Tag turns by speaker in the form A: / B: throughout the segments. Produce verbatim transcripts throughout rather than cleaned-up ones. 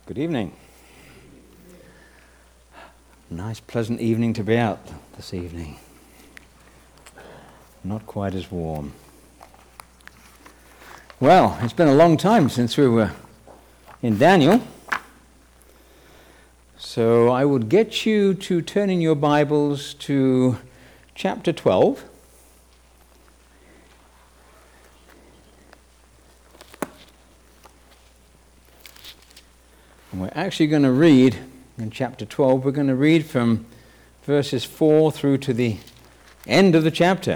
A: Good evening. Nice, pleasant evening to be out this evening. Not quite as warm. Well, it's been a long time since we were in Daniel. So I would get you to turn in your Bibles to chapter twelve. And we're actually going to read in chapter twelve, we're going to read from verses four through to the end of the chapter.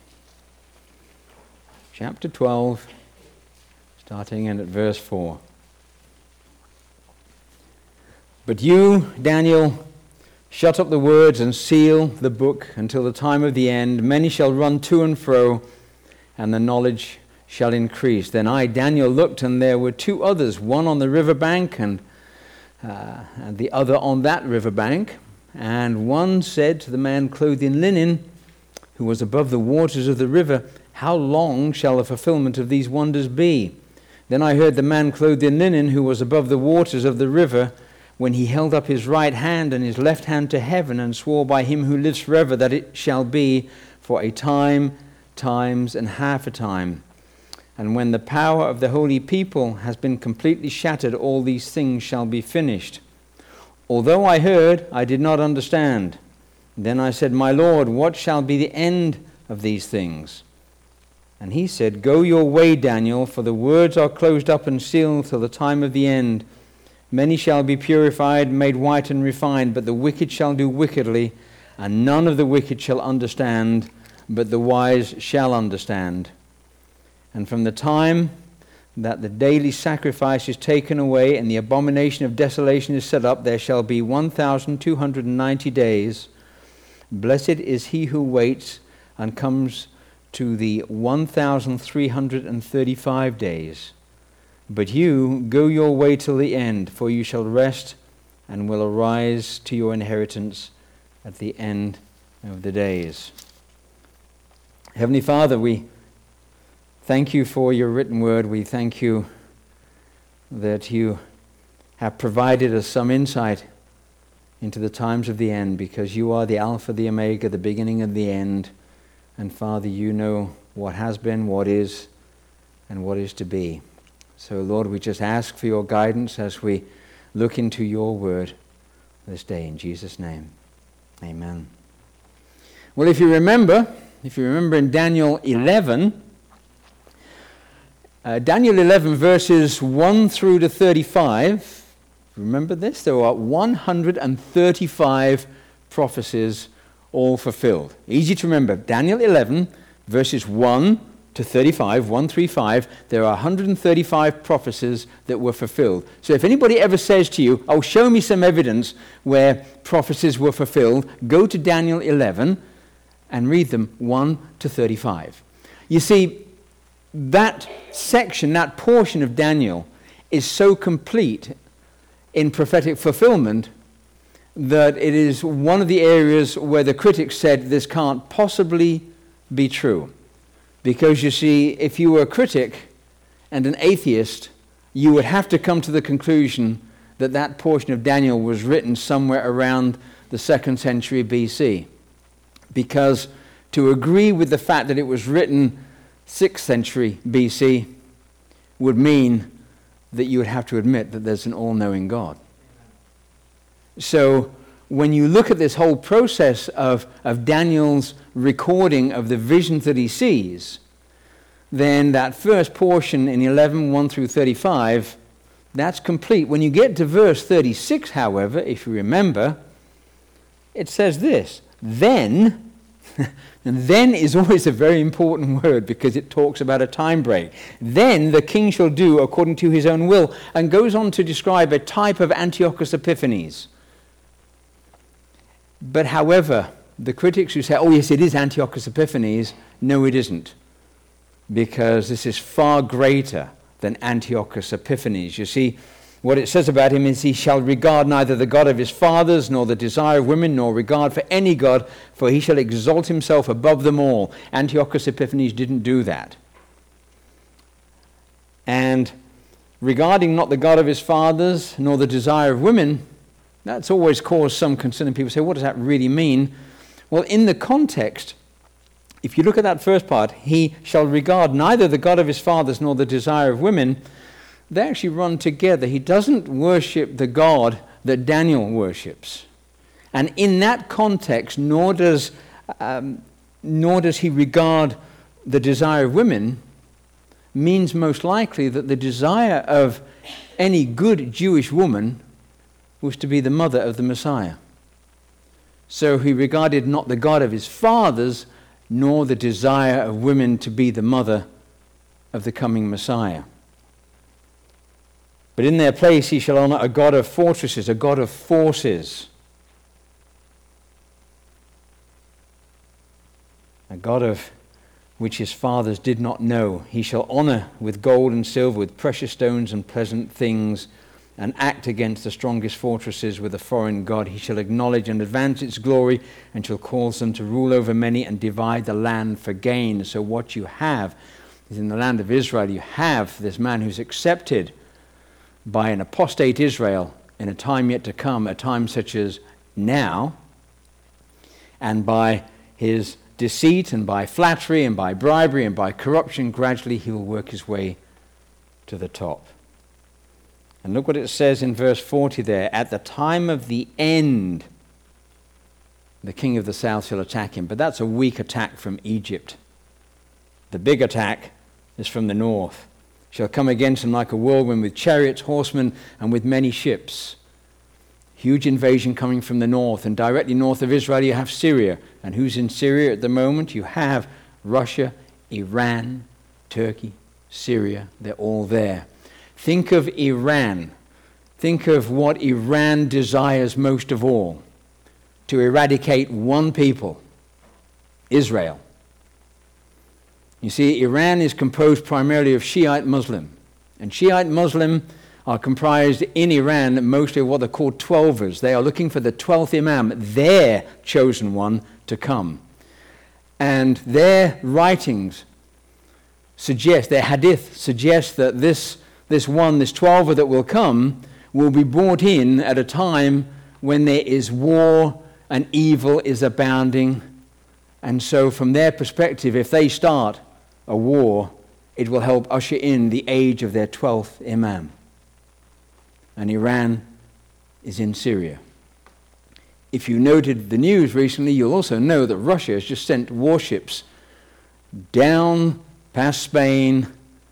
A: Chapter twelve, starting in at verse four. But you, Daniel, shut up the words and seal the book until the time of the end. Many shall run to and fro, and the knowledge shall increase. Then I, Daniel, looked, and there were two others, one on the river bank and Uh, and the other on that river bank. And one said to the man clothed in linen, who was above the waters of the river, "How long shall the fulfillment of these wonders be?" Then I heard the man clothed in linen, who was above the waters of the river, when he held up his right hand and his left hand to heaven, and swore by him who lives forever that it shall be for a time, times, and half a time. And when the power of the holy people has been completely shattered, all these things shall be finished. Although I heard, I did not understand. Then I said, "My Lord, what shall be the end of these things?" And he said, "Go your way, Daniel, for the words are closed up and sealed till the time of the end. Many shall be purified, made white and refined, but the wicked shall do wickedly, and none of the wicked shall understand, but the wise shall understand. And from the time that the daily sacrifice is taken away and the abomination of desolation is set up, there shall be one thousand two hundred ninety days. Blessed is he who waits and comes to the one thousand three hundred thirty-five days. But you, go your way till the end, for you shall rest and will arise to your inheritance at the end of the days." Heavenly Father, we thank you for your written word. We thank you that you have provided us some insight into the times of the end, because you are the Alpha, the Omega, the beginning and the end. And Father, you know what has been, what is, and what is to be. So Lord, we just ask for your guidance as we look into your word this day. In Jesus' name, amen. Well, if you remember, if you remember in Daniel eleven, Uh, Daniel eleven, verses one through to thirty-five. Remember this? There are one hundred thirty-five prophecies all fulfilled. Easy to remember. Daniel eleven, verses one to thirty-five, one through five, there are one hundred thirty-five prophecies that were fulfilled. So if anybody ever says to you, "Oh, show me some evidence where prophecies were fulfilled," go to Daniel eleven and read them one to thirty-five. You see, that section, that portion of Daniel is so complete in prophetic fulfillment that it is one of the areas where the critics said this can't possibly be true. Because you see, if you were a critic and an atheist, you would have to come to the conclusion that that portion of Daniel was written somewhere around the second century B C. Because to agree with the fact that it was written sixth century B C would mean that you would have to admit that there's an all-knowing God. So when you look at this whole process of, of Daniel's recording of the visions that he sees, then that first portion in eleven, one through thirty-five, that's complete. When you get to verse thirty-six, however, if you remember, it says this, "Then," and then is always a very important word because it talks about a time break. "Then the king shall do according to his own will," and goes on to describe a type of Antiochus Epiphanes. But however, the critics who say, "Oh yes, it is Antiochus Epiphanes," no, it isn't. Because this is far greater than Antiochus Epiphanes. You see, what it says about him is he shall regard neither the God of his fathers, nor the desire of women, nor regard for any God, for he shall exalt himself above them all. Antiochus Epiphanes didn't do that. And regarding not the God of his fathers, nor the desire of women, that's always caused some concern. And people say, what does that really mean? Well, in the context, if you look at that first part, he shall regard neither the God of his fathers nor the desire of women, they actually run together. He doesn't worship the God that Daniel worships. And in that context, nor does, um, nor does he regard the desire of women, means most likely that the desire of any good Jewish woman was to be the mother of the Messiah. So he regarded not the God of his fathers, nor the desire of women to be the mother of the coming Messiah. But in their place he shall honor a God of fortresses, a God of forces, a God of which his fathers did not know. He shall honor with gold and silver, with precious stones and pleasant things, and act against the strongest fortresses with a foreign god. He shall acknowledge and advance its glory, and shall cause them to rule over many and divide the land for gain. So what you have is, in the land of Israel, you have this man who's accepted by an apostate Israel in a time yet to come, a time such as now, and by his deceit and by flattery and by bribery and by corruption, gradually he will work his way to the top. And look what it says in verse forty there. At the time of the end, the king of the south shall attack him. But that's a weak attack from Egypt. The big attack is from the north. Shall come against him like a whirlwind, with chariots, horsemen, and with many ships. Huge invasion coming from the north, and directly north of Israel you have Syria. And who's in Syria at the moment? You have Russia, Iran, Turkey, Syria. They're all there. Think of Iran. Think of what Iran desires most of all: to eradicate one people, Israel. You see, Iran is composed primarily of Shiite Muslim, and Shiite Muslim are comprised in Iran mostly of what are called Twelvers. They are looking for the twelfth Imam, their chosen one, to come. And their writings suggest, their hadith suggests that this, this one, this Twelver that will come, will be brought in at a time when there is war and evil is abounding. And so from their perspective, if they start a war, it will help usher in the age of their twelfth Imam. And Iran is in Syria. If you noted the news recently, you'll also know that Russia has just sent warships down past Spain,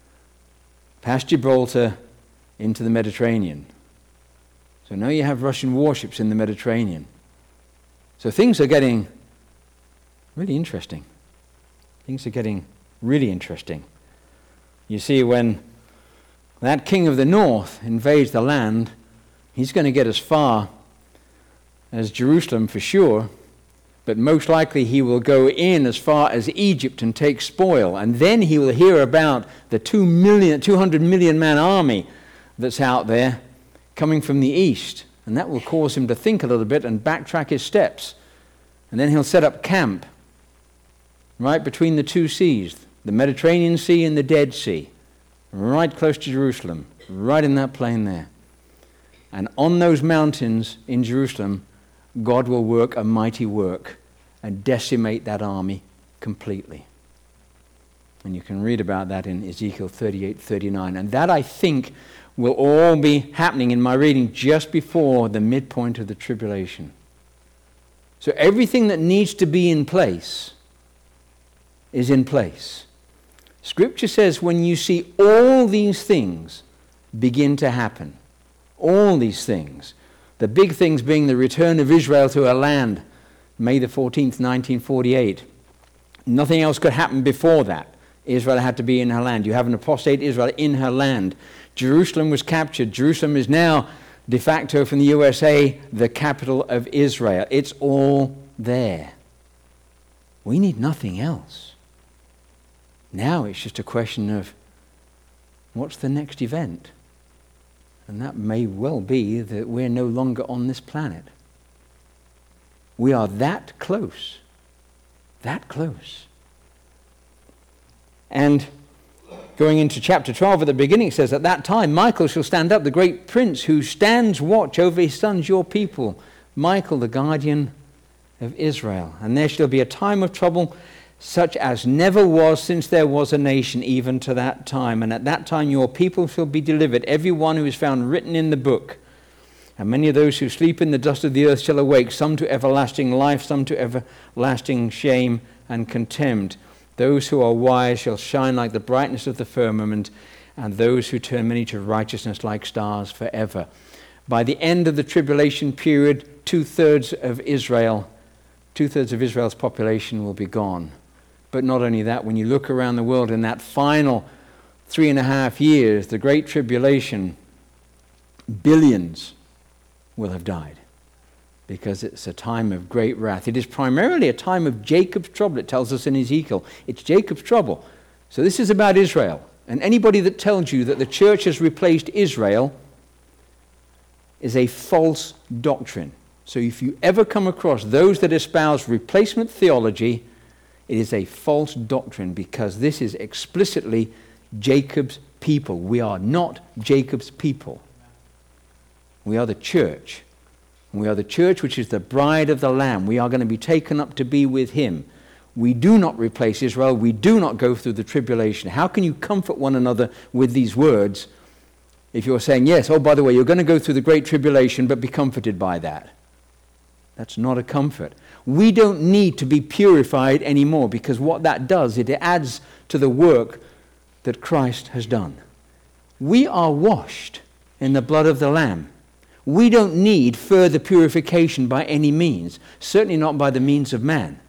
A: past Gibraltar, into the Mediterranean. So now you have Russian warships in the Mediterranean. So things are getting really interesting. Things are getting really interesting. You see, when that king of the north invades the land, he's going to get as far as Jerusalem for sure, but most likely he will go in as far as Egypt and take spoil, and then he will hear about the two million, two hundred million man army that's out there coming from the east, and that will cause him to think a little bit and backtrack his steps, and then he'll set up camp right between the two seas, the Mediterranean Sea and the Dead Sea, right close to Jerusalem, right in that plain there. And on those mountains in Jerusalem, God will work a mighty work and decimate that army completely. And you can read about that in Ezekiel thirty-eight, thirty-nine. And that, I think, will all be happening in my reading just before the midpoint of the tribulation. So everything that needs to be in place is in place. Scripture says when you see all these things begin to happen, all these things, the big things being the return of Israel to her land, May the fourteenth, nineteen forty-eight. Nothing else could happen before that. Israel had to be in her land. You have an apostate Israel in her land. Jerusalem was captured. Jerusalem is now de facto from the U S A the capital of Israel. It's all there. We need nothing else. Now it's just a question of what's the next event? And that may well be that we're no longer on this planet. We are that close. That close. And Going into chapter twelve at the beginning, it says, at that time Michael shall stand up, the great prince who stands watch over his sons, your people. Michael, the guardian of Israel. And there shall be a time of trouble such as never was since there was a nation, even to that time. And at that time your people shall be delivered, every one who is found written in the book. And many of those who sleep in the dust of the earth shall awake, some to everlasting life, some to everlasting shame and contempt. Those who are wise shall shine like the brightness of the firmament, and those who turn many to righteousness like stars forever. By the end of the tribulation period, two-thirds of Israel, two-thirds of Israel's population will be gone. But not only that, when you look around the world in that final three and a half years, the Great Tribulation, billions will have died, because it's a time of great wrath. It is primarily a time of Jacob's trouble, it tells us in Ezekiel. It's Jacob's trouble. So this is about Israel. And anybody that tells you that the church has replaced Israel is a false doctrine. So if you ever come across those that espouse replacement theology, it is a false doctrine, because this is explicitly Jacob's people. We are not Jacob's people. We are the church. We are the church which is the bride of the Lamb. We are going to be taken up to be with him. We do not replace Israel. We do not go through the tribulation. How can you comfort one another with these words if you're saying, yes, oh, by the way, you're going to go through the great tribulation, but be comforted by that? That's not a comfort. We don't need to be purified anymore, because what that does, it adds to the work that Christ has done. We are washed in the blood of the Lamb. We don't need further purification by any means, certainly not by the means of man.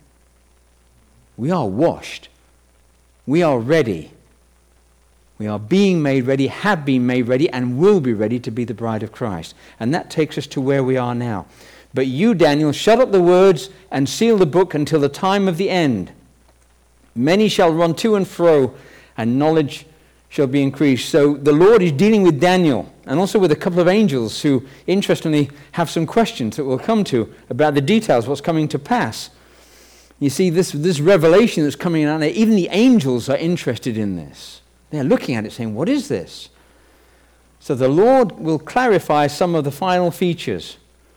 A: We are washed. We are ready. We are being made ready, have been made ready, and will be ready to be the bride of Christ. And that takes us to where we are now. But you, Daniel, shut up the words and seal the book until the time of the end. Many shall run to and fro, and knowledge shall be increased. So the Lord is dealing with Daniel, and also with a couple of angels who, interestingly, have some questions that we'll come to about the details, what's coming to pass. You see, this, this revelation that's coming out there, even the angels are interested in this. They're looking at it saying, what is this? So the Lord will clarify some of the final features.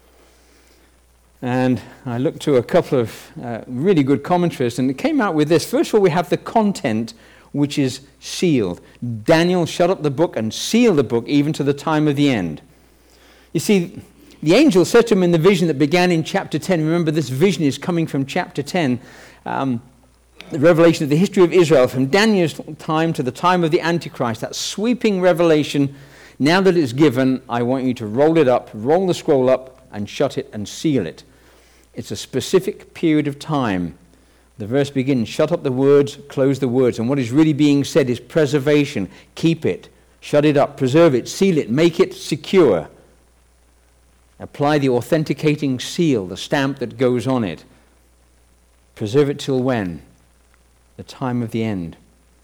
A: And I looked to a couple of uh, really good commentaries, and it came out with this. First of all, we have the content, which is sealed. Daniel shut up the book and sealed the book even to the time of the end. You see, the angel said to him in the vision that began in chapter ten, remember this vision is coming from chapter ten, um, the revelation of the history of Israel from Daniel's time to the time of the Antichrist, that sweeping revelation. Now that it's given, I want you to roll it up, roll the scroll up, and shut it and seal it. It's a specific period of time. The verse begins, shut up the words, close the words. And what is really being said is preservation. Keep it, shut it up, preserve it, seal it, make it secure. Apply the authenticating seal, the stamp that goes on it. Preserve it till when? The time of the end.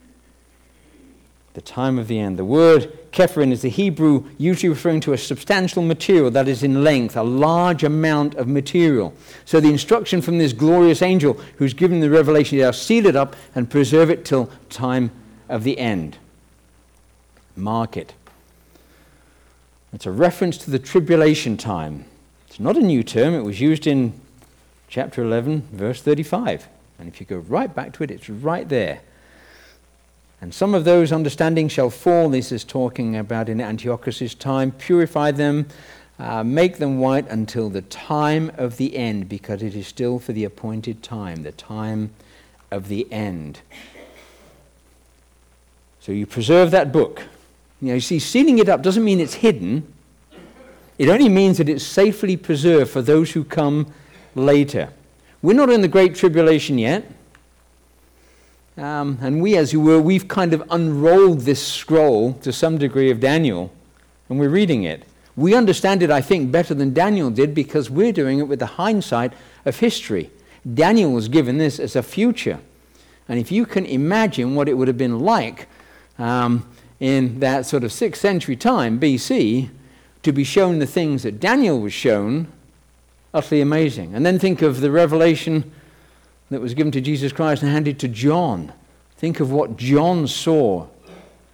A: The time of the end. The word Kepharin is the Hebrew usually referring to a substantial material that is in length, a large amount of material. So the instruction from this glorious angel who's given the revelation is now seal it up and preserve it till time of the end. Mark it. It's a reference to the tribulation time. It's not a new term. It was used in chapter eleven, verse thirty-five. And if you go right back to it, it's right there. And some of those understanding shall fall, this is talking about in Antiochus' time, purify them, uh, make them white until the time of the end, because it is still for the appointed time, the time of the end. So you preserve that book. You know, you see, sealing it up doesn't mean it's hidden. It only means that it's safely preserved for those who come later. We're not in the Great Tribulation yet. Um, and we, as you were, we've kind of unrolled this scroll to some degree of Daniel, and we're reading it. We understand it, I think, better than Daniel did, because we're doing it with the hindsight of history. Daniel was given this as a future. And if you can imagine what it would have been like um, in that sort of sixth century time, B C, to be shown the things that Daniel was shown, utterly amazing. And then think of the revelation that was given to Jesus Christ and handed to John. Think of what John saw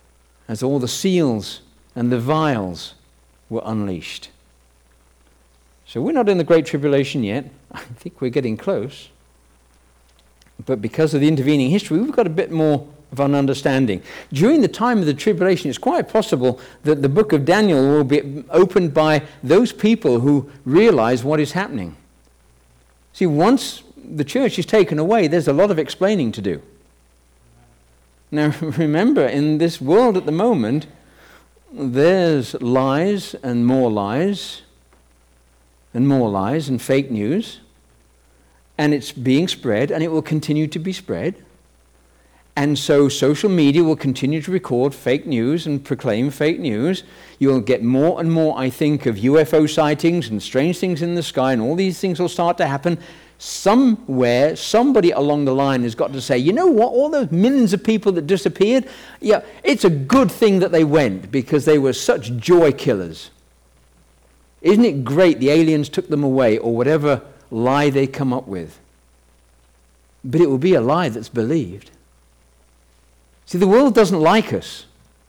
A: as all the seals and the vials were unleashed. So we're not in the Great Tribulation yet. I think we're getting close. But because of the intervening history, we've got a bit more of an understanding. During the time of the tribulation, it's quite possible that the book of Daniel will be opened by those people who realize what is happening. See, once the church is taken away, there's a lot of explaining to do. Now, remember, in this world at the moment, there's lies and more lies and more lies and fake news, and it's being spread, and it will continue to be spread. And so social media will continue to record fake news and proclaim fake news. You'll get more and more, I think, of U F O sightings and strange things in the sky, and all these things will start to happen. Somewhere, somebody along the line has got to say, you know what, all those millions of people that disappeared, yeah, it's a good thing that they went because they were such joy killers. Isn't it great the aliens took them away, or whatever lie they come up with? But it will be a lie that's believed. See, the world doesn't like us.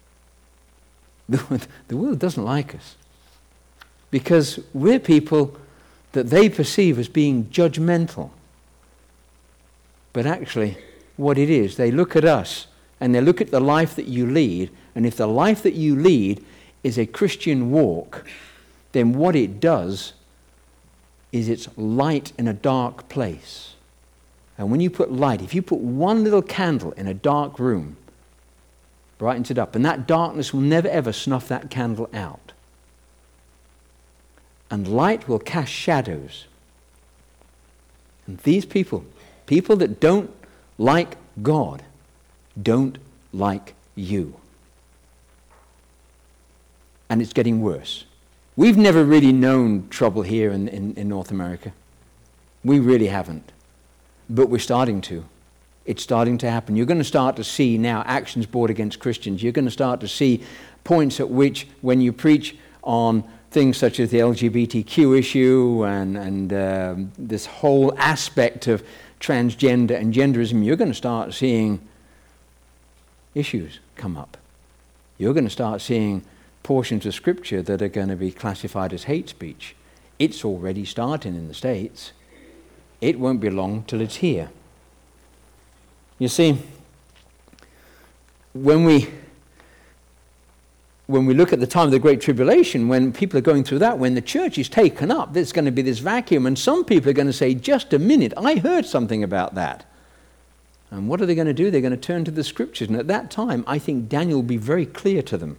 A: The, the world doesn't like us because we're people that they perceive as being judgmental. But actually, what it is, they look at us and they look at the life that you lead, and if the life that you lead is a Christian walk, then what it does is it's light in a dark place. And when you put light, if you put one little candle in a dark room, brightens it up, and that darkness will never ever snuff that candle out. And light will cast shadows. And these people, people that don't like God, don't like you. And it's getting worse. We've never really known trouble here in, in, in North America. We really haven't. But we're starting to. It's starting to happen. You're going to start to see now actions brought against Christians. You're going to start to see points at which, when you preach on things such as the L G B T Q issue and, and um, this whole aspect of transgender and genderism, you're going to start seeing issues come up. You're going to start seeing portions of Scripture that are going to be classified as hate speech. It's already starting in the States. It won't be long till it's here. You see, when we when we look at the time of the Great Tribulation, when people are going through that, when the church is taken up, there's going to be this vacuum, and some people are going to say, just a minute, I heard something about that. And what are they going to do? They're going to turn to the Scriptures, and at that time, I think Daniel will be very clear to them.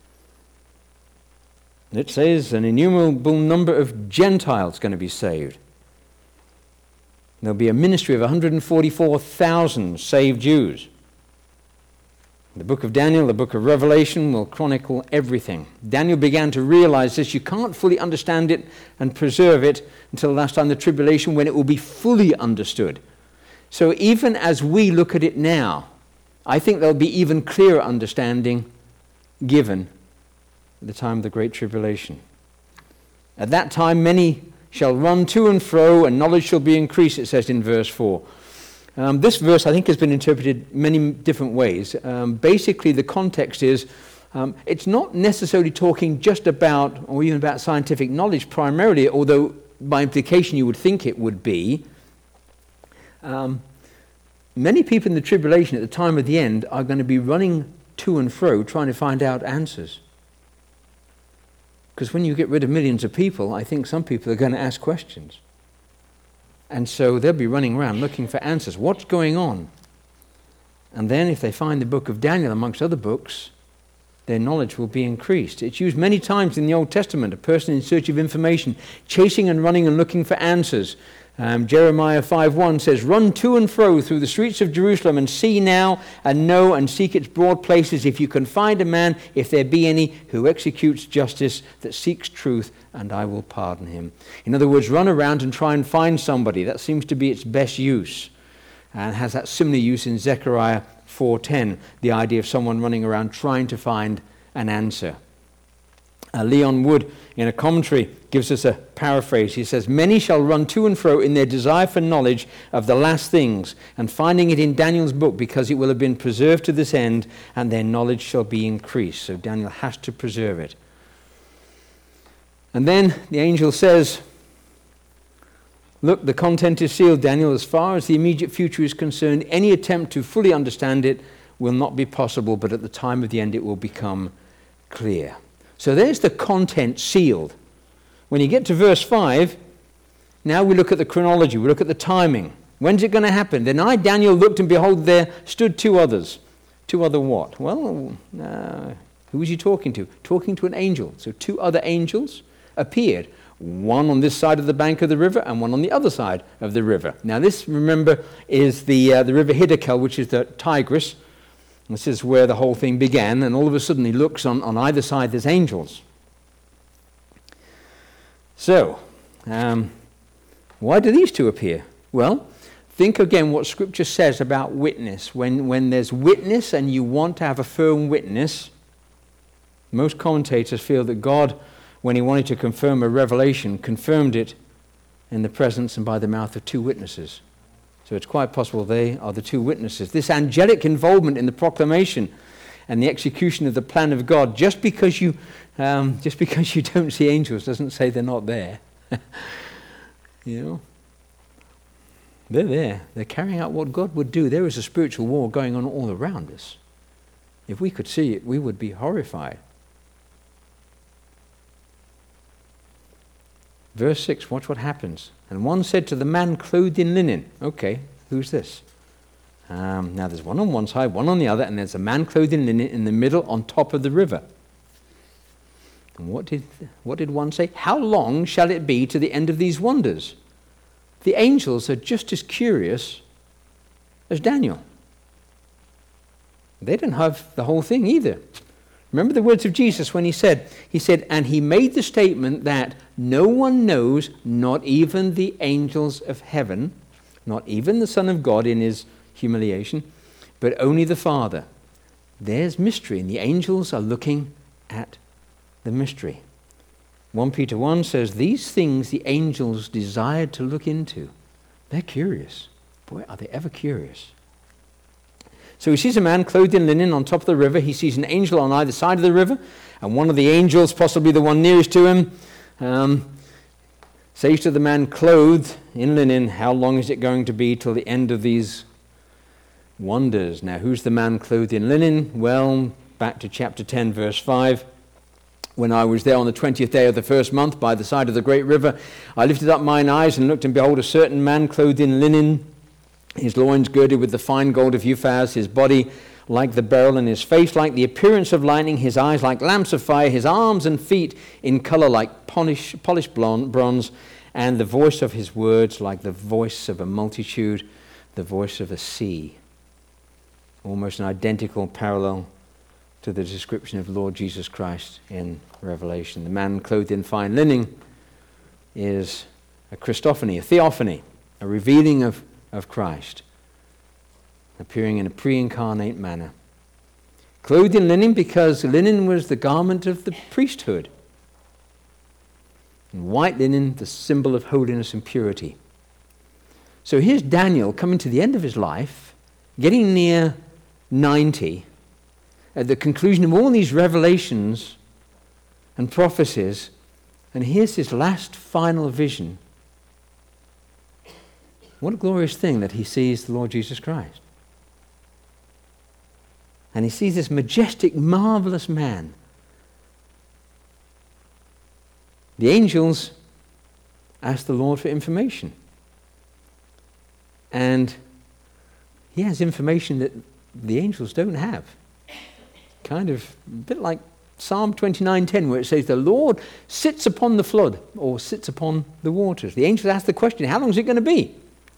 A: It says an innumerable number of Gentiles going to be saved. There'll be a ministry of one hundred forty-four thousand saved Jews. The book of Daniel, the book of Revelation will chronicle everything. Daniel began to realize this. You can't fully understand it and preserve it until the last time, the tribulation, when it will be fully understood. So even as we look at it now, I think there'll be even clearer understanding given at the time of the Great Tribulation. At that time, many shall run to and fro, and knowledge shall be increased, it says in verse four. Um, this verse, I think, has been interpreted many different ways. Um, basically, the context is, um, it's not necessarily talking just about, or even about scientific knowledge primarily, although by implication you would think it would be. Um, many people in the tribulation at the time of the end are going to be running to and fro trying to find out answers. Because when you get rid of millions of people, I think some people are going to ask questions. And so they'll be running around looking for answers. What's going on? And then if they find the book of Daniel amongst other books, their knowledge will be increased. It's used many times in the Old Testament, a person in search of information, chasing and running and looking for answers. Um, Jeremiah five one says, run to and fro through the streets of Jerusalem and see now and know and seek its broad places, if you can find a man, if there be any, who executes justice, that seeks truth, and I will pardon him. In other words, run around and try and find somebody. That seems to be its best use, and has that similar use in Zechariah four ten, the idea of someone running around trying to find an answer. Uh, Leon Wood, in a commentary, gives us a paraphrase. He says, "Many shall run to and fro in their desire for knowledge of the last things, and finding it in Daniel's book, because it will have been preserved to this end, and their knowledge shall be increased." So Daniel has to preserve it. And then the angel says, "Look, the content is sealed, Daniel. As far as the immediate future is concerned, any attempt to fully understand it will not be possible, but at the time of the end it will become clear." So there's the content sealed. When you get to verse five, now we look at the chronology, we look at the timing. When's it going to happen? "Then I, Daniel, looked, and behold, there stood two others." Two other what? Well, uh, who was he talking to? Talking to an angel. So two other angels appeared. One on this side of the bank of the river and one on the other side of the river. Now this, remember, is the, uh, the river Hiddekel, which is the Tigris. This is where the whole thing began, and all of a sudden he looks on, on either side, there's angels. So, um, why do these two appear? Well, think again what Scripture says about witness. When, when there's witness and you want to have a firm witness, most commentators feel that God, when he wanted to confirm a revelation, confirmed it in the presence and by the mouth of two witnesses. So it's quite possible they are the two witnesses. This angelic involvement in the proclamation and the execution of the plan of God, just because you um, just because you don't see angels doesn't say they're not there. You know? They're there. They're carrying out what God would do. There is a spiritual war going on all around us. If we could see it, we would be horrified. Verse six, watch what happens. "And one said to the man clothed in linen." Okay, who's this? Um, now there's one on one side, one on the other, and there's a man clothed in linen in the middle on top of the river. And what did, what did one say? "How long shall it be to the end of these wonders?" The angels are just as curious as Daniel. They didn't have the whole thing either. Remember the words of Jesus when he said, he said, and he made the statement that no one knows, not even the angels of heaven, not even the Son of God in his humiliation, but only the Father. There's mystery, and the angels are looking at the mystery. First Peter one says, "These things the angels desired to look into." They're curious. Boy, are they ever curious. So he sees a man clothed in linen on top of the river. He sees an angel on either side of the river. And one of the angels, possibly the one nearest to him, um, says to the man clothed in linen, "How long is it going to be till the end of these wonders?" Now, who's the man clothed in linen? Well, back to chapter ten, verse five. "When I was there on the twentieth day of the first month by the side of the great river, I lifted up mine eyes and looked, and behold, a certain man clothed in linen, his loins girded with the fine gold of Uphaz, his body like the beryl, and his face like the appearance of lightning, his eyes like lamps of fire, his arms and feet in color like polish, polished blonde, bronze, and the voice of his words like the voice of a multitude, the voice of a sea." Almost an identical parallel to the description of Lord Jesus Christ in Revelation. The man clothed in fine linen is a Christophany, a theophany, a revealing of of Christ, appearing in a pre-incarnate manner. Clothed in linen because linen was the garment of the priesthood. And white linen, the symbol of holiness and purity. So here's Daniel coming to the end of his life, getting near ninety, at the conclusion of all these revelations and prophecies, and here's his last final vision. What a glorious thing that he sees the Lord Jesus Christ. And he sees this majestic, marvelous man. The angels ask the Lord for information. And he has information that the angels don't have. Kind of a bit like Psalm twenty-nine ten, where it says, "The Lord sits upon the flood," or sits upon the waters. The angels ask the question, how long is it going to be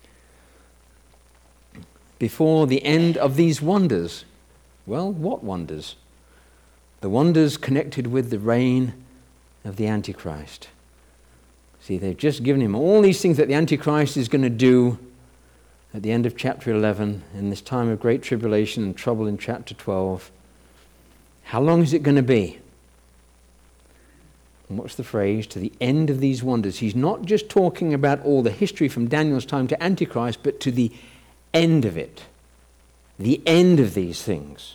A: before the end of these wonders? Well, what wonders? The wonders connected with the reign of the Antichrist. See, they've just given him all these things that the Antichrist is going to do at the end of chapter eleven, in this time of great tribulation and trouble in chapter twelve. How long is it going to be? And what's the phrase? To the end of these wonders. He's not just talking about all the history from Daniel's time to Antichrist, but to the end of it. The end of these things.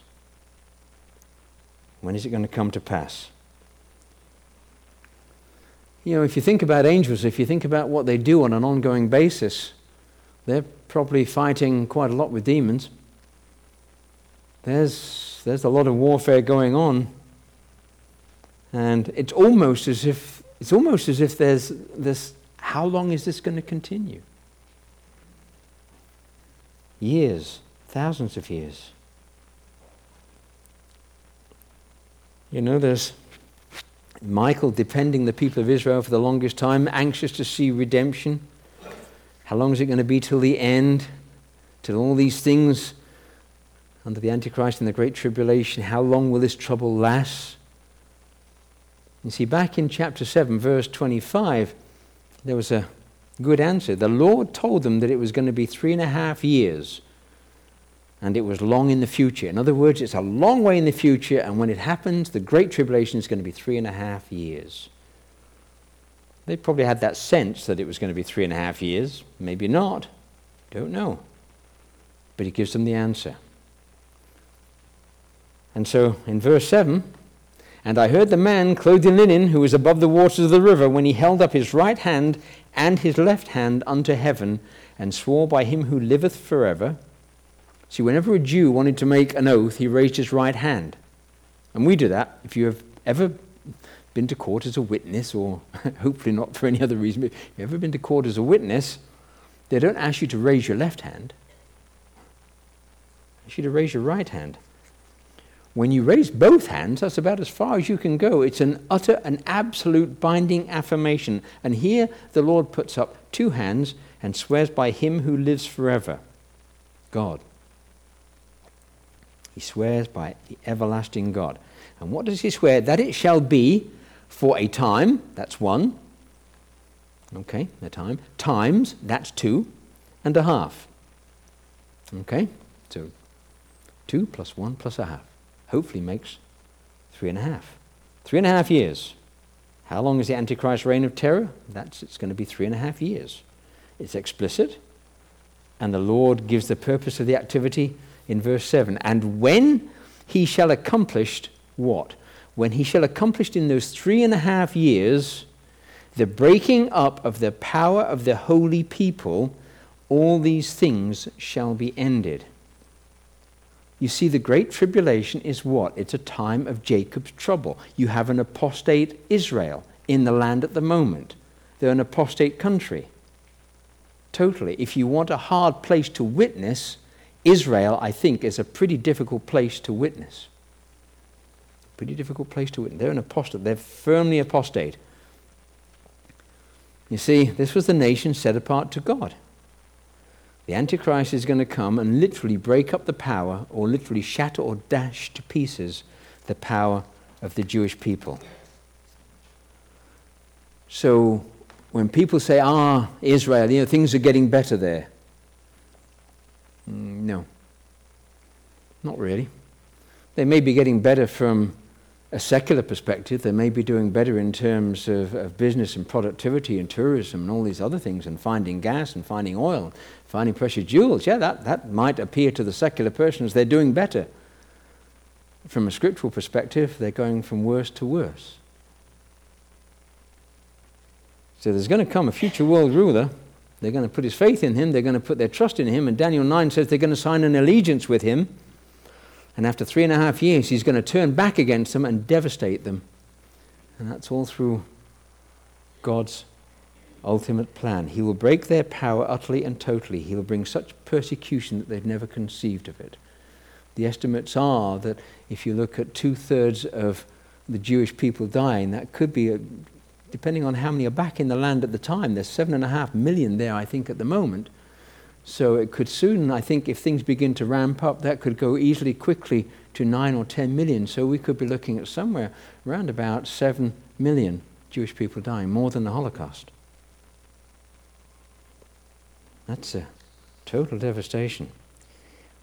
A: When is it going to come to pass? You know, if you think about angels, if you think about what they do on an ongoing basis, they're probably fighting quite a lot with demons. There's, there's a lot of warfare going on. And it's almost as if it's almost as if there's this, how long is this going to continue? Years, thousands of years. You know, there's Michael defending the people of Israel for the longest time, anxious to see redemption. How long is it going to be till the end? Till all these things under the Antichrist and the Great Tribulation, how long will this trouble last? You see, back in chapter seven, verse twenty-five, there was a good answer. The Lord told them that it was going to be three and a half years, and it was long in the future. In other words, it's a long way in the future, and when it happens, the Great Tribulation is going to be three and a half years. They probably had that sense that it was going to be three and a half years. Maybe not. Don't know. But he gives them the answer. And so, in verse seven, and I heard the man clothed in linen who was above the waters of the river when he held up his right hand and his left hand unto heaven and swore by him who liveth forever. See, whenever a Jew wanted to make an oath, he raised his right hand. And we do that. If you have ever been to court as a witness, or hopefully not for any other reason, but if you've ever been to court as a witness, they don't ask you to raise your left hand. They ask you to raise your right hand. When you raise both hands, that's about as far as you can go. It's an utter, an absolute binding affirmation. And here the Lord puts up two hands and swears by him who lives forever, God. He swears by the everlasting God. And what does he swear? That it shall be for a time, that's one. Okay, a time. Times, that's two, and a half. Okay, so two plus one plus a half. Hopefully makes three and a half. Three and a half years. How long is the Antichrist reign of terror? That's, it's going to be three and a half years. It's explicit. And the Lord gives the purpose of the activity in verse seven. And when he shall accomplish what? When he shall accomplish in those three and a half years the breaking up of the power of the holy people, all these things shall be ended. You see, the Great Tribulation is what? It's a time of Jacob's trouble. You have an apostate Israel in the land at the moment. They're an apostate country. Totally. If you want a hard place to witness, Israel, I think, is a pretty difficult place to witness. Pretty difficult place to witness. They're an apostate. They're firmly apostate. You see, this was the nation set apart to God. The Antichrist is going to come and literally break up the power, or literally shatter or dash to pieces the power of the Jewish people. So when people say, ah, Israel, you know, things are getting better there. No, not really. They may be getting better from a secular perspective. They may be doing better in terms of, of business and productivity and tourism and all these other things, and finding gas and finding oil, finding precious jewels. Yeah, that, that might appear to the secular person as they're doing better. From a scriptural perspective, they're going from worse to worse. So there's going to come a future world ruler. They're going to put his faith in him. They're going to put their trust in him. And Daniel nine says they're going to sign an allegiance with him. And after three and a half years, he's going to turn back against them and devastate them. And that's all through God's ultimate plan. He will break their power utterly and totally. He will bring such persecution that they've never conceived of it. The estimates are that if you look at two-thirds of the Jewish people dying, that could be, a, depending on how many are back in the land at the time, there's seven and a half million there, I think, at the moment. So it could soon, I think, if things begin to ramp up, that could go easily, quickly to nine or ten million. So we could be looking at somewhere around about seven million Jewish people dying, more than the Holocaust. That's a total devastation.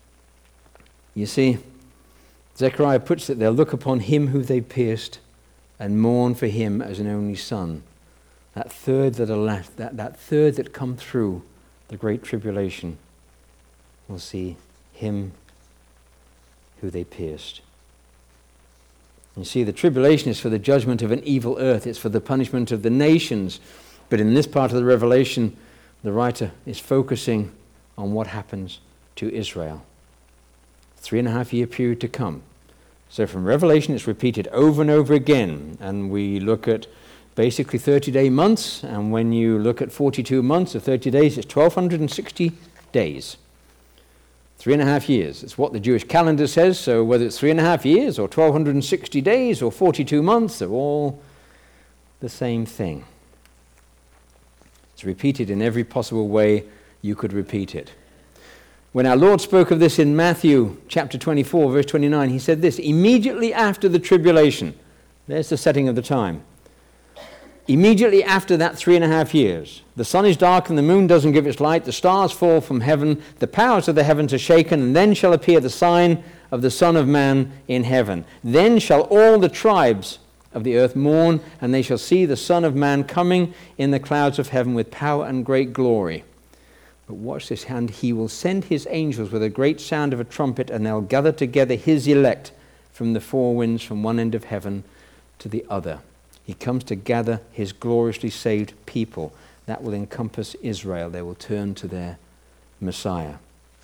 A: You see, Zechariah puts it there, look upon him who they pierced, and mourn for him as an only son. That third that are left, that, that third that come through the great tribulation will see him who they pierced. You see, the tribulation is for the judgment of an evil earth. It's for the punishment of the nations. But in this part of the Revelation, the writer is focusing on what happens to Israel. Three and a half year period to come. So from Revelation, it's repeated over and over again. And we look at basically thirty-day months. And when you look at forty-two months or thirty days, it's twelve sixty days. Three and a half years. It's what the Jewish calendar says. So whether it's three and a half years or twelve sixty days or forty-two months, they're all the same thing. It's repeated in every possible way you could repeat it. When our Lord spoke of this in Matthew chapter twenty-four, verse twenty-nine, he said this: immediately after the tribulation, there's the setting of the time. Immediately after that three and a half years, the sun is dark and the moon doesn't give its light, the stars fall from heaven, the powers of the heavens are shaken, and then shall appear the sign of the Son of Man in heaven. Then shall all the tribes of the earth mourn, and they shall see the Son of Man coming in the clouds of heaven with power and great glory. But watch this, and he will send his angels with a great sound of a trumpet, and they'll gather together his elect from the four winds, from one end of heaven to the other. He comes to gather his gloriously saved people. That will encompass Israel. They will turn to their Messiah.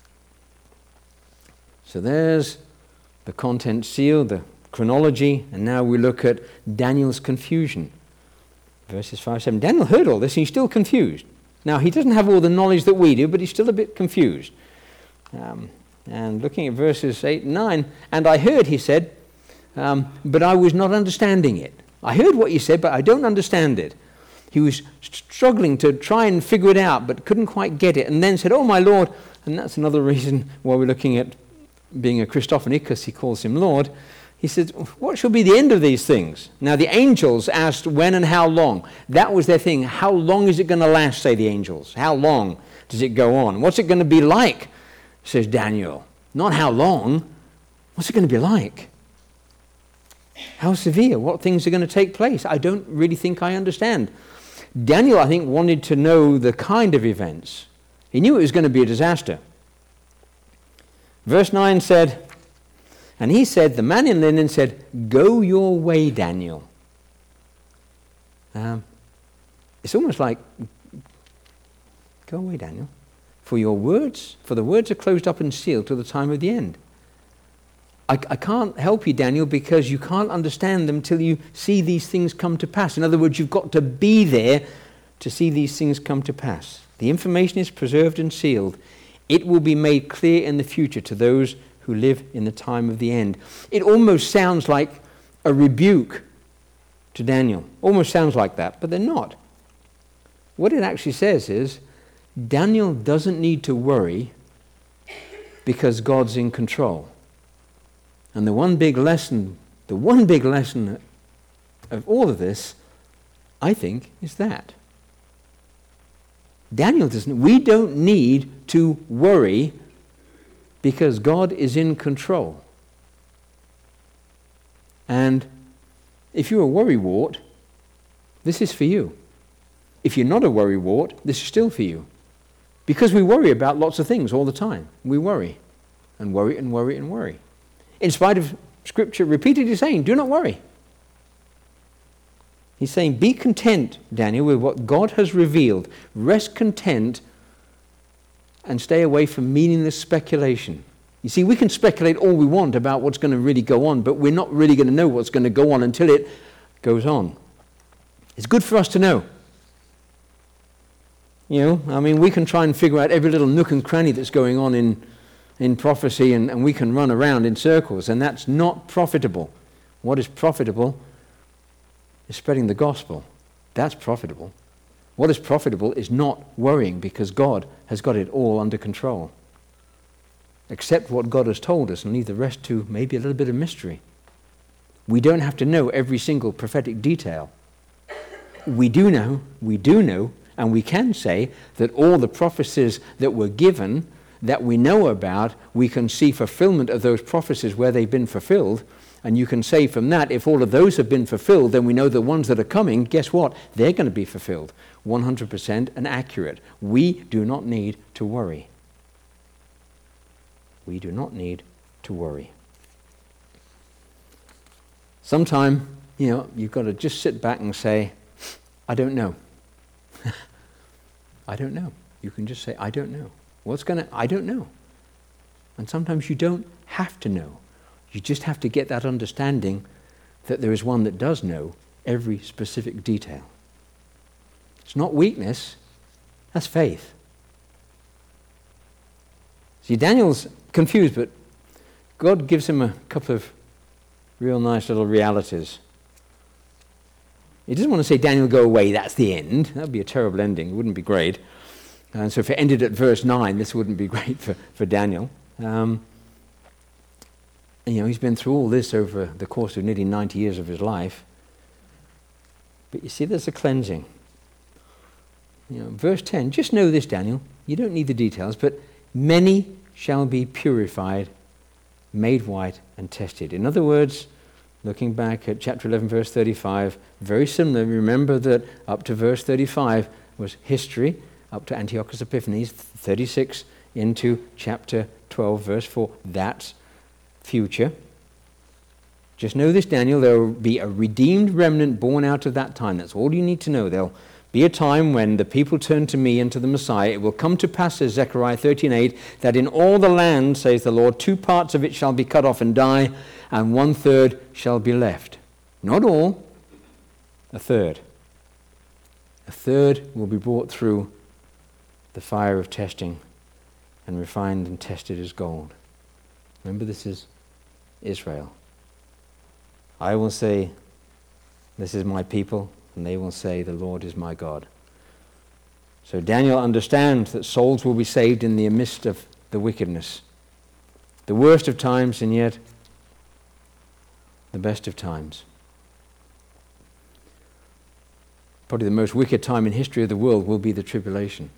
A: So there's the content seal, the chronology, and now we look at Daniel's confusion. Verses five, seven. Daniel heard all this and he's still confused. Now, he doesn't have all the knowledge that we do, but he's still a bit confused. Um, and looking at verses eight and nine, and I heard, he said, um, but I was not understanding it. I heard what you said, but I don't understand it. He was struggling to try and figure it out, but couldn't quite get it. And then said, oh, my Lord. And that's another reason why we're looking at being a Christophany, because he calls him Lord. He said, what shall be the end of these things? Now, the angels asked when and how long. That was their thing. How long is it going to last, say the angels? How long does it go on? What's it going to be like, says Daniel. Not how long. What's it going to be like? How severe? What things are going to take place? I don't really think I understand. Daniel, I think, wanted to know the kind of events. He knew it was going to be a disaster. Verse nine said, and he said, the man in linen said, go your way, Daniel. Um, it's almost like, go away, Daniel. For your words, for the words are closed up and sealed till the time of the end. I, I can't help you, Daniel, because you can't understand them till you see these things come to pass. In other words, you've got to be there to see these things come to pass. The information is preserved and sealed. It will be made clear in the future to those who live in the time of the end. It almost sounds like a rebuke to Daniel. Almost sounds like that, but they're not. What it actually says is, Daniel doesn't need to worry because God's in control. And the one big lesson, the one big lesson of all of this, I think, is that. Daniel doesn't, we don't need to worry because God is in control. And if you're a worrywart, this is for you. If you're not a worrywart, this is still for you. Because we worry about lots of things all the time. We worry and worry and worry and worry. In spite of Scripture repeatedly saying, do not worry. He's saying, be content, Daniel, with what God has revealed. Rest content and stay away from meaningless speculation. You see, we can speculate all we want about what's going to really go on, but we're not really going to know what's going to go on until it goes on. It's good for us to know. You know, I mean, we can try and figure out every little nook and cranny that's going on in, in prophecy, and, and we can run around in circles, and that's not profitable. What is profitable is spreading the gospel. That's profitable. What is profitable is not worrying, because God has got it all under control. Accept what God has told us and leave the rest to maybe a little bit of mystery. We don't have to know every single prophetic detail. We do know, we do know, and we can say that all the prophecies that were given, that we know about, we can see fulfillment of those prophecies where they've been fulfilled, And you can say from that, if all of those have been fulfilled, then we know the ones that are coming, guess what? They're going to be fulfilled. one hundred percent and accurate. We do not need to worry. We do not need to worry. Sometime, you know, you've got to just sit back and say, I don't know. I don't know. You can just say, I don't know. What's going to, I don't know. And sometimes you don't have to know. You just have to get that understanding that there is one that does know every specific detail. It's not weakness, that's faith. See, Daniel's confused, but God gives him a couple of real nice little realities. He doesn't want to say, Daniel, go away, that's the end. That would be a terrible ending, it wouldn't be great. And so if it ended at verse nine, this wouldn't be great for, for Daniel. Um, you know, he's been through all this over the course of nearly ninety years of his life. But you see, there's a cleansing. You know, verse ten, just know this, Daniel, you don't need the details, but many shall be purified, made white, and tested. In other words, looking back at chapter eleven, verse thirty-five, very similar. Remember that up to verse thirty-five was history, up to Antiochus Epiphanes, thirty-six into chapter twelve, verse four. That's future. Just know this, Daniel, there will be a redeemed remnant born out of that time. That's all you need to know. There'll be a time when the people turn to me and to the Messiah. It will come to pass, says Zechariah thirteen eight, that in all the land, says the Lord, two parts of it shall be cut off and die, and one third shall be left. Not all, a third. A third will be brought through the fire of testing and refined and tested as gold. Remember, this is Israel. I will say, this is my people, and they will say, the Lord is my God. So Daniel understands that souls will be saved in the midst of the wickedness. The worst of times, and yet the best of times. Probably the most wicked time in history of the world will be the tribulation.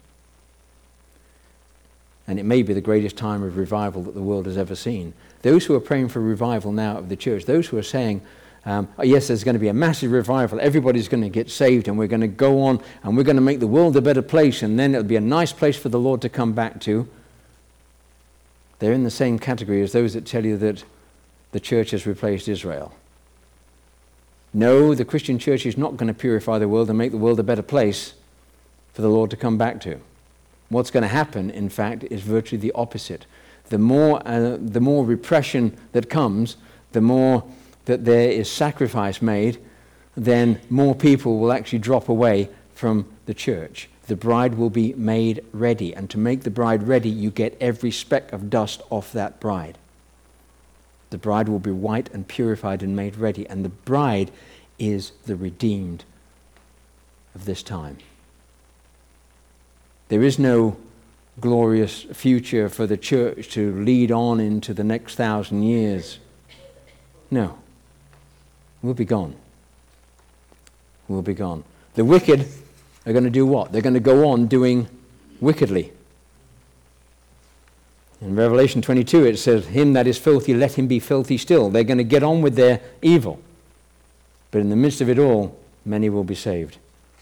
A: And it may be the greatest time of revival that the world has ever seen. Those who are praying for revival now of the church, those who are saying, um, oh, yes, there's going to be a massive revival, everybody's going to get saved, and we're going to go on, and we're going to make the world a better place, and then it'll be a nice place for the Lord to come back to. They're in the same category as those that tell you that the church has replaced Israel. No, the Christian church is not going to purify the world and make the world a better place for the Lord to come back to. What's going to happen, in fact, is virtually the opposite. The more, uh, the more repression that comes, the more that there is sacrifice made, then more people will actually drop away from the church. The bride will be made ready, and to make the bride ready, you get every speck of dust off that bride. The bride will be white and purified and made ready, and the bride is the redeemed of this time. There is no glorious future for the church to lead on into the next thousand years. No. We'll be gone. We'll be gone. The wicked are going to do what? They're going to go on doing wickedly. In Revelation twenty-two it says, him that is filthy, let him be filthy still. They're going to get on with their evil. But in the midst of it all, many will be saved.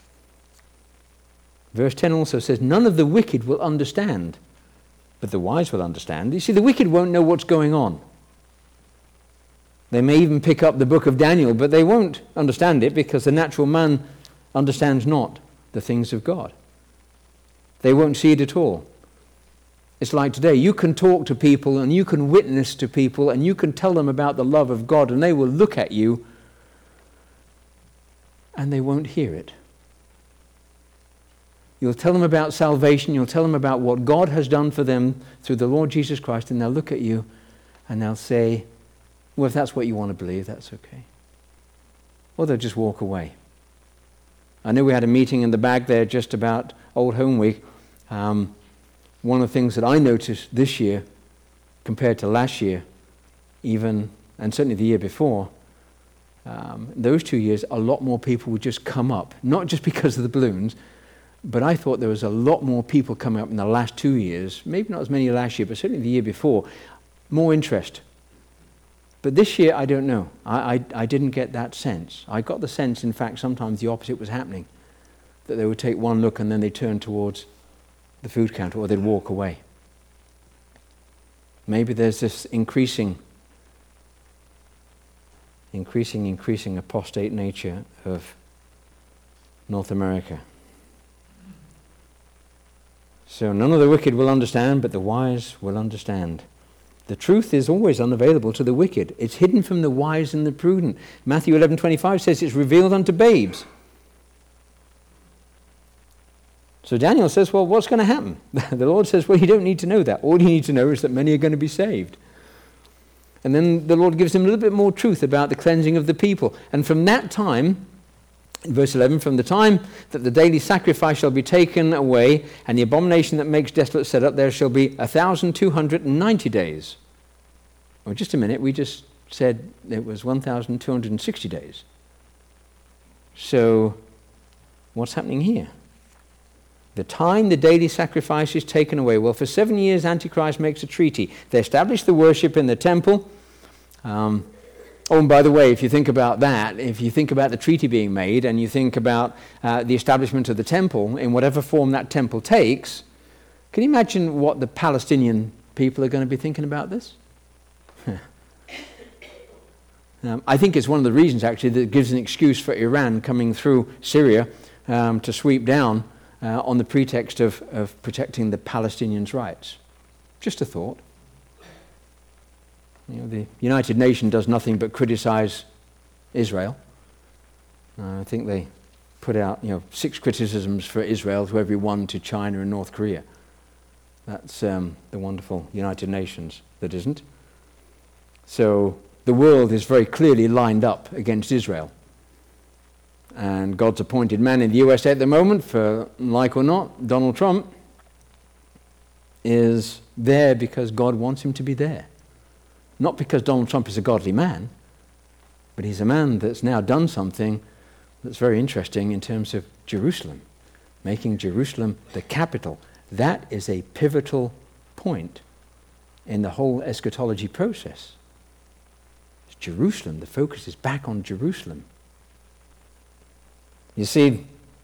A: Verse ten also says, none of the wicked will understand, but the wise will understand. You see, the wicked won't know what's going on. They may even pick up the book of Daniel, but they won't understand it because the natural man understands not the things of God. They won't see it at all. It's like today. You can talk to people and you can witness to people and you can tell them about the love of God, and they will look at you and they won't hear it. You'll tell them about salvation, you'll tell them about what God has done for them through the Lord Jesus Christ, and they'll look at you and they'll say, well, if that's what you want to believe, that's okay. Or they'll just walk away. I know we had a meeting in the back there just about Old Home Week. Um, one of the things that I noticed this year compared to last year, even, and certainly the year before, um, those two years, a lot more people would just come up, not just because of the balloons, but I thought there was a lot more people coming up in the last two years, maybe not as many last year, but certainly the year before, more interest. But this year, I don't know. I, I, I didn't get that sense. I got the sense, in fact, sometimes the opposite was happening, that they would take one look and then they turn towards the food counter or they'd walk away. Maybe there's this increasing, increasing, increasing apostate nature of North America. So none of the wicked will understand, but the wise will understand. The truth is always unavailable to the wicked. It's hidden from the wise and the prudent. Matthew eleven twenty-five says it's revealed unto babes. So Daniel says, well, what's going to happen? The Lord says, well, you don't need to know that. All you need to know is that many are going to be saved. And then the Lord gives him a little bit more truth about the cleansing of the people. And from that time, in verse eleven, from the time that the daily sacrifice shall be taken away, and the abomination that makes desolate set up, there shall be one thousand two hundred ninety days. Well, just a minute, we just said it was one thousand two hundred sixty days. So, what's happening here? The time the daily sacrifice is taken away. Well, for seven years, Antichrist makes a treaty. They establish the worship in the temple. Um, oh, and by the way, if you think about that, if you think about the treaty being made, and you think about uh, the establishment of the temple, in whatever form that temple takes, can you imagine what the Palestinian people are going to be thinking about this? um, I think it's one of the reasons, actually, that gives an excuse for Iran coming through Syria um, to sweep down Uh, on the pretext of, of protecting the Palestinians' rights. Just a thought. You know, the United Nations does nothing but criticize Israel. Uh, I think they put out, you know, six criticisms for Israel to every one to China and North Korea. That's um, the wonderful United Nations that isn't. So the world is very clearly lined up against Israel. And God's appointed man in the U S A at the moment, for like or not, Donald Trump, is there because God wants him to be there. Not because Donald Trump is a godly man, but he's a man that's now done something that's very interesting in terms of Jerusalem, making Jerusalem the capital. That is a pivotal point in the whole eschatology process. It's Jerusalem. The focus is back on Jerusalem. You see,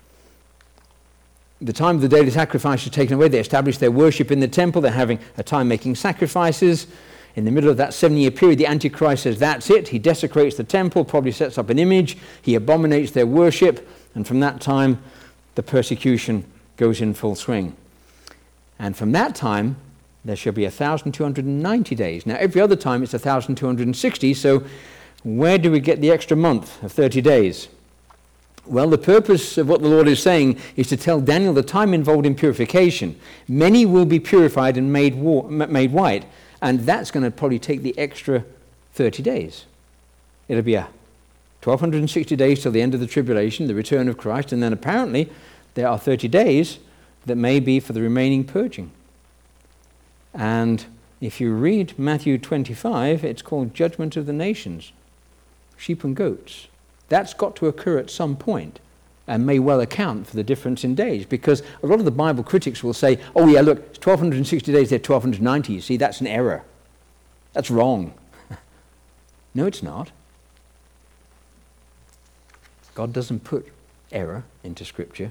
A: the time of the daily sacrifice is taken away. They establish their worship in the temple. They're having a time making sacrifices. In the middle of that seven-year period, the Antichrist says, that's it. He desecrates the temple, probably sets up an image. He abominates their worship. And from that time, the persecution goes in full swing. And from that time, there shall be one thousand two hundred ninety days. Now, every other time, it's one thousand two hundred sixty. So where do we get the extra month of thirty days? Well, the purpose of what the Lord is saying is to tell Daniel the time involved in purification. Many will be purified and made, war, made white, and that's going to probably take the extra thirty days. It'll be a one thousand two hundred sixty days till the end of the tribulation, the return of Christ, and then apparently there are thirty days that may be for the remaining purging. And if you read Matthew twenty-five, it's called Judgment of the Nations, sheep and goats. That's got to occur at some point and may well account for the difference in days, because a lot of the Bible critics will say, oh yeah, look, it's one thousand two hundred sixty days, they're one thousand two hundred ninety. You see, that's an error. That's wrong. No, it's not. God doesn't put error into Scripture.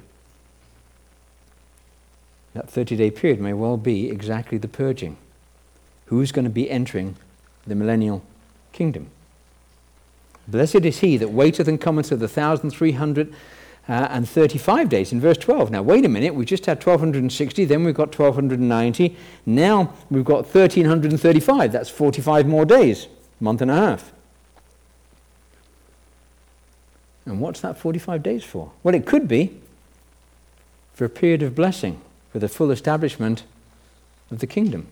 A: That thirty-day period may well be exactly the purging. Who's going to be entering the millennial kingdom? Blessed is he that waiteth and cometh to the one thousand three hundred thirty-five days. In verse twelve. Now, wait a minute. We just had one thousand two hundred sixty. Then we've got one thousand two hundred ninety. Now we've got one thousand three hundred thirty-five. That's forty-five more days. A month and a half. And what's that forty-five days for? Well, it could be for a period of blessing, for the full establishment of the kingdom.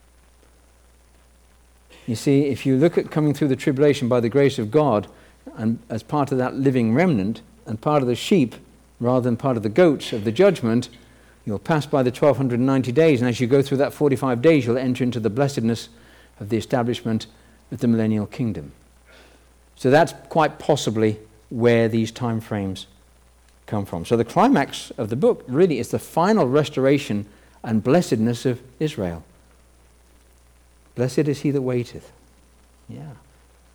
A: You see, if you look at coming through the tribulation by the grace of God, and as part of that living remnant, and part of the sheep, rather than part of the goats of the judgment, you'll pass by the one thousand two hundred ninety days, and as you go through that forty-five days, you'll enter into the blessedness of the establishment of the millennial kingdom. So that's quite possibly where these time frames come from. So the climax of the book really is the final restoration and blessedness of Israel. Blessed is he that waiteth. Yeah.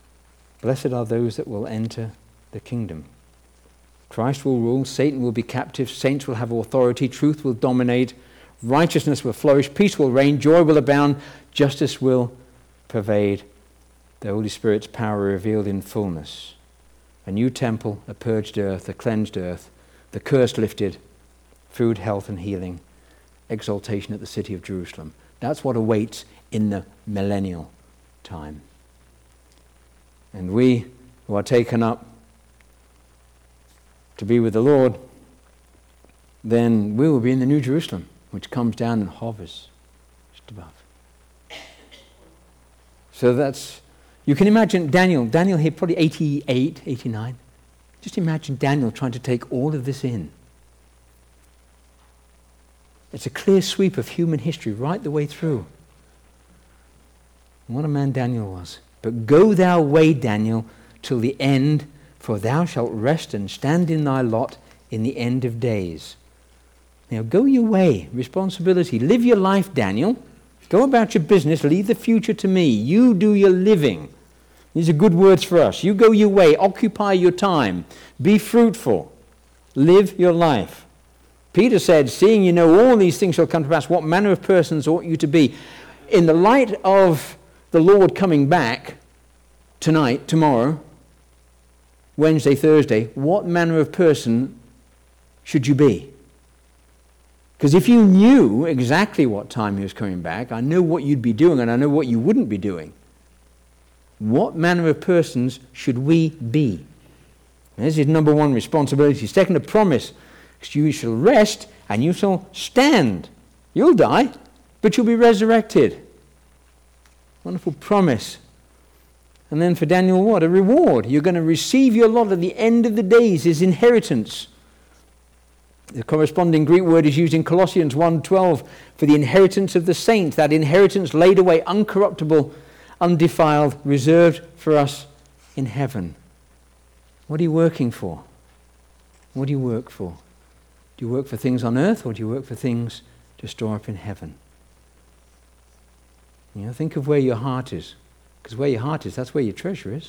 A: Blessed are those that will enter the kingdom. Christ will rule, Satan will be captive, saints will have authority, truth will dominate, righteousness will flourish, peace will reign, joy will abound, justice will pervade. The Holy Spirit's power revealed in fullness. A new temple, a purged earth, a cleansed earth, the curse lifted, food, health and healing, exaltation at the city of Jerusalem. That's what awaits in the millennial time. And we who are taken up to be with the Lord, then we will be in the New Jerusalem, which comes down and hovers just above. So that's, you can imagine Daniel, Daniel here probably eighty-eight, eighty-nine. Just imagine Daniel trying to take all of this in. It's a clear sweep of human history right the way through. What a man Daniel was. But go thou way, Daniel, till the end, for thou shalt rest and stand in thy lot in the end of days. Now go your way, responsibility. Live your life, Daniel. Go about your business, leave the future to me. You do your living. These are good words for us. You go your way, occupy your time, be fruitful, live your life. Peter said, seeing you know all these things shall come to pass, what manner of persons ought you to be? In the light of the Lord coming back tonight, tomorrow, Wednesday, Thursday, what manner of person should you be? Because if you knew exactly what time he was coming back, I know what you'd be doing and I know what you wouldn't be doing. What manner of persons should we be? This is number one, responsibility. Second, a promise. You shall rest and you shall stand. You'll die, but you'll be resurrected. Wonderful promise. And then for Daniel, what? A reward. You're going to receive your lot at the end of the days, his inheritance. The corresponding Greek word is used in Colossians one twelve for the inheritance of the saints, that inheritance laid away, uncorruptible, undefiled, reserved for us in heaven. What are you working for? What do you work for? Do you work for things on earth or do you work for things to store up in heaven? You know, think of where your heart is. Because where your heart is, that's where your treasure is.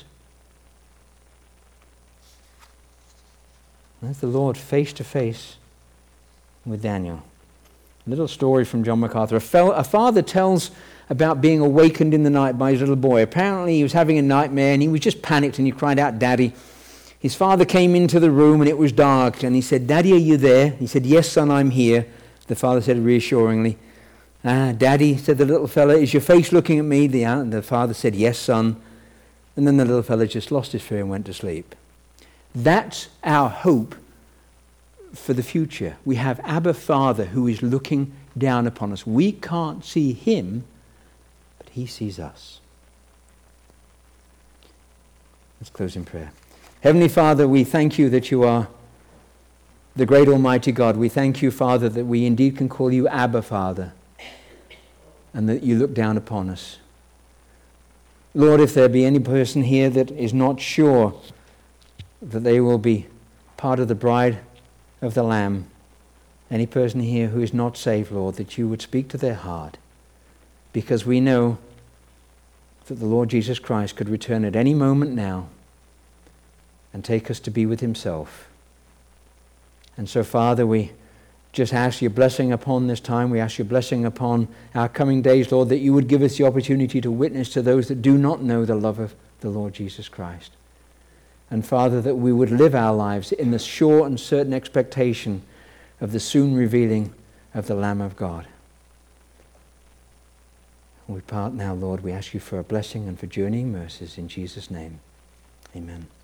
A: There's the Lord face to face with Daniel. A little story from John MacArthur. A, fel- a father tells about being awakened in the night by his little boy. Apparently he was having a nightmare and he was just panicked and he cried out, "Daddy." His father came into the room and it was dark and he said, "Daddy, are you there?" He said, "Yes, son, I'm here." The father said reassuringly, "Ah, Daddy," said the little fella, "is your face looking at me?" The, uh, the father said, "Yes, son." And then the little fella just lost his fear and went to sleep. That's our hope for the future. We have Abba Father who is looking down upon us. We can't see him, but he sees us. Let's close in prayer. Heavenly Father, we thank you that you are the great Almighty God. We thank you, Father, that we indeed can call you Abba Father and that you look down upon us. Lord, if there be any person here that is not sure that they will be part of the bride of the Lamb, any person here who is not saved, Lord, that you would speak to their heart, because we know that the Lord Jesus Christ could return at any moment now and take us to be with himself. And so, Father, we just ask your blessing upon this time. We ask your blessing upon our coming days, Lord, that you would give us the opportunity to witness to those that do not know the love of the Lord Jesus Christ. And, Father, that we would live our lives in the sure and certain expectation of the soon revealing of the Lamb of God. We part now, Lord. We ask you for a blessing and for journeying mercies in Jesus' name. Amen.